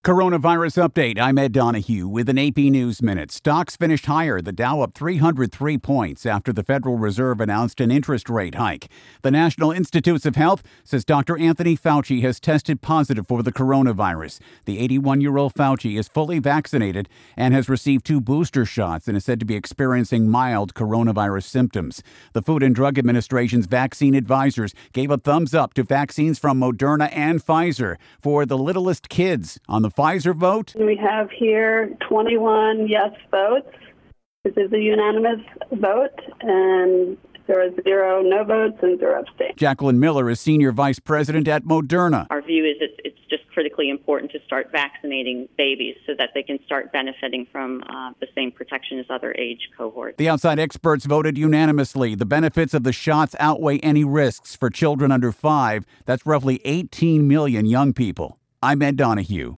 Coronavirus update. I'm Ed Donahue with an AP News Minute. Stocks finished higher. The Dow up 303 points after the Federal Reserve announced an interest rate hike. The National Institutes of Health says Dr. Anthony Fauci has tested positive for the coronavirus. The 81-year-old Fauci is fully vaccinated and has received 2 booster shots and is said to be experiencing mild coronavirus symptoms. The Food and Drug Administration's vaccine advisors gave a thumbs up to vaccines from Moderna and Pfizer for the littlest kids. On the Pfizer vote, we have here 21 yes votes. This is a unanimous vote, and there are 0 no votes and 0 abstain. Jacqueline Miller is Senior Vice President at Moderna. Our view is it's just critically important to start vaccinating babies so that they can start benefiting from the same protection as other age cohorts. The outside experts voted unanimously. The benefits of the shots outweigh any risks for children under 5. That's roughly 18 million young people. I'm Ed Donahue.